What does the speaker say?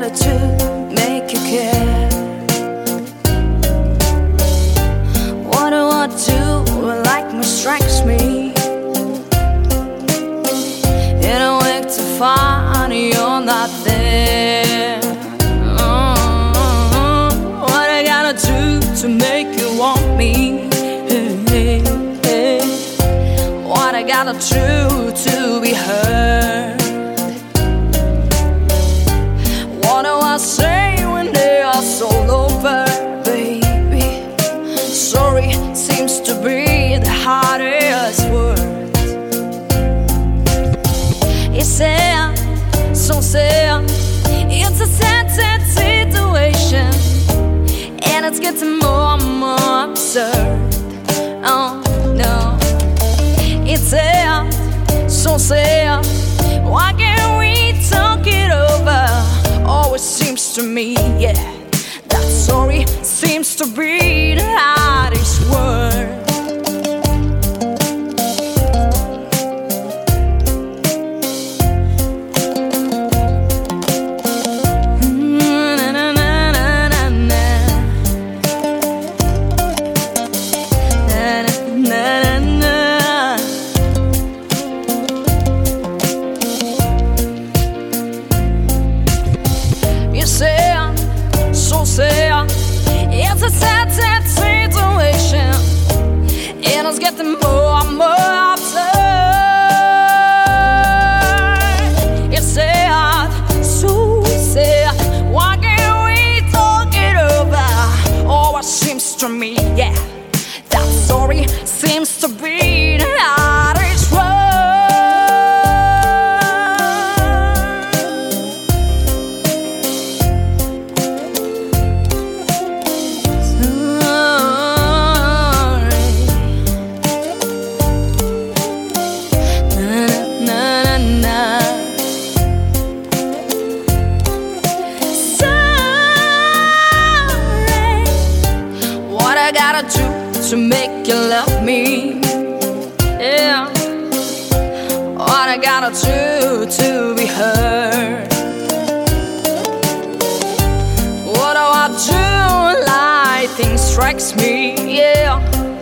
gotta do to make you care? What do I do when like me strikes me? In a wake to find you're not there. What I gotta do to make you want me? What I gotta do to be heard? What do I say when they are all over, baby? Sorry seems to be the hardest word. It's sad, so sad. It's a sad, sad situation, and it's getting more and more absurd. Oh no, it's sad, so sad. Why can't we talk it over? Oh, it seems to me, yeah, that sorry seems to be the hardest word. It's a sad, sad situation, and it's getting more and more absurd. It's sad, so sad. Why can't we talk it over? Oh, it seems to me, yeah, that sorry seems to be the hardest word. What I gotta do to make you love me? Yeah. What I gotta do to be heard? What do I do when lightning strikes me? Yeah.